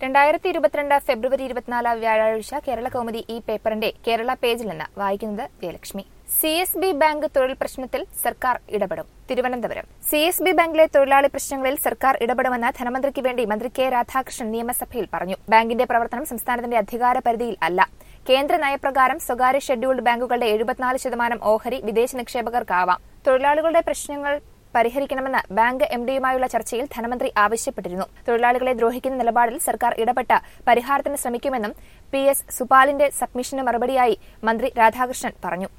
2022 ഫെബ്രുവരി 24 വ്യാഴാഴ്ച കേരള കൗമുദി ഈ പേപ്പറിന്റെ കേരള പേജിൽ നിന്ന് വായിക്കുന്നത് ജയലക്ഷ്മി. CSB ബാങ്ക് തൊഴിൽ പ്രശ്നത്തിൽ സർക്കാർ ഇടപെടും. തിരുവനന്തപുരം. CSB ബാങ്കിലെ തൊഴിലാളി പ്രശ്നങ്ങളിൽ സർക്കാർ ഇടപെടുമെന്ന് ധനമന്ത്രിക്ക് വേണ്ടി മന്ത്രി കെ രാധാകൃഷ്ണൻ നിയമസഭയിൽ പറഞ്ഞു. ബാങ്കിന്റെ പ്രവർത്തനം സംസ്ഥാനത്തിന്റെ അധികാര പരിധിയിൽ അല്ല. കേന്ദ്ര നയപ്രകാരം സ്വകാര്യ ഷെഡ്യൂൾഡ് ബാങ്കുകളുടെ 74% ഓഹരി വിദേശ നിക്ഷേപകർക്കാവാം. തൊഴിലാളികളുടെ പ്രശ്നങ്ങൾ പരിഹരിക്കണമെന്ന് ബാങ്ക് എംഡിയുമായുള്ള ചർച്ചയിൽ ധനമന്ത്രി ആവശ്യപ്പെട്ടിരുന്നു. തൊഴിലാളികളെ ദ്രോഹിക്കുന്ന നിലപാടിൽ സർക്കാർ ഇടപെട്ട് പരിഹാരത്തിന് ശ്രമിക്കുമെന്നും PS സുപാലിന്റെ സബ്മിഷന് മറുപടിയായി മന്ത്രി രാധാകൃഷ്ണൻ പറഞ്ഞു.